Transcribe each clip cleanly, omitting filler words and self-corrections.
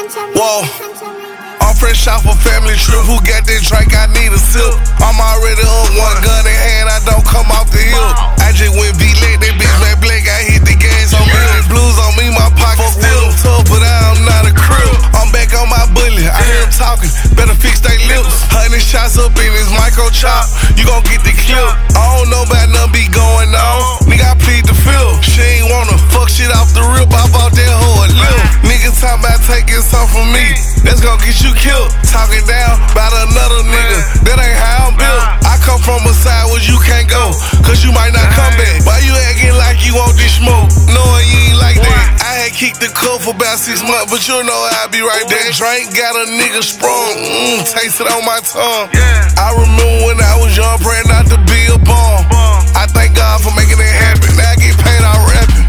Whoa, I'm fresh off a family trip. Who got that drink? I need a sip. I'm already up, one gun in hand. I don't come off the hill. I just went V-lit, that bitch black black. I hit the gas on me. Blues on me, my pocket still tough, but I'm not a crib. I'm back on my bully. I hear him talking. Better fix they lips. 100 shots up in his micro chop. You gon' get the clip. I don't know about nothing be going on. Nigga, I plead the fifth. She ain't wanna fuck shit off the rip. I bought that hoe a lip. Nigga talking about taking something from me. That's gon' get you killed. Talking down about another nigga. That ain't how I'm built. I come from a side where you can't go, cause you might not come back. Why you acting like you want this smoke, knowing you ain't like that? I had kicked the cup for about 6 months, but you know I'll be right there. Drink got a nigga sprung, taste it on my tongue. I remember when I was young, praying not to be a bum. I thank God for making it happen. Now I get paid out rapping.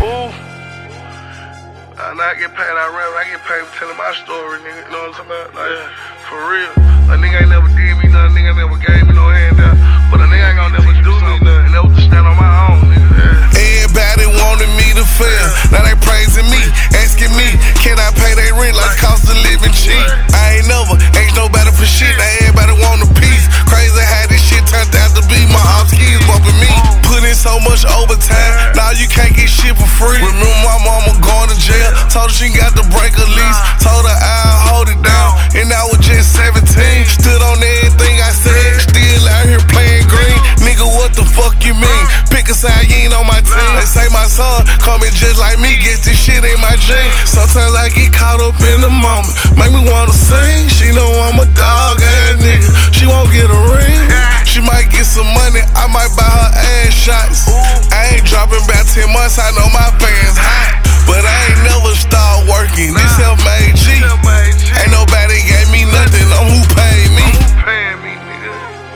Now I get paid out rapping. I get paid for telling my story, nigga. You know what I'm talking about? Like, for real. A nigga ain't never did me nothing. Nigga never gave me no handout. But a nigga ain't gon' never do me nothing. Never to stand on my own, nigga. Everybody wanted me to fail. Now they praising me, asking me, can I pay their rent like cost of living cheap? I ain't never asked nobody for shit. Now everybody want a piece. Crazy how this shit turned out to be. My ops kids bumping me. Put in so much overtime. Now you can't get shit for free. Remember my mama going to jail. Told her she got to break a lease. Told her I'll hold it down. And I was just 17. Stood on everything I said. Still out here playing green. Nigga, what the fuck you mean? Pick a side, you ain't on my team. They say my son coming just like me. Guess this shit ain't my dream. Sometimes I get caught up in the moment. Make me wanna sing. She know I'm a dog ass nigga. She won't get a ring. She might get some money. I might buy her ass shots. I ain't dropping about 10 months. I know my fans hot. But I ain't never start working. This self-made G. Ain't nobody gave me nothing. I'm who paid me. I'm who paying me, nigga.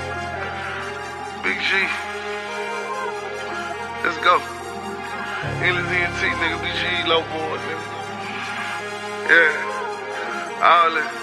Big G. Let's go. Endless ENT, nigga. Big G, low boy, nigga. Yeah. All that.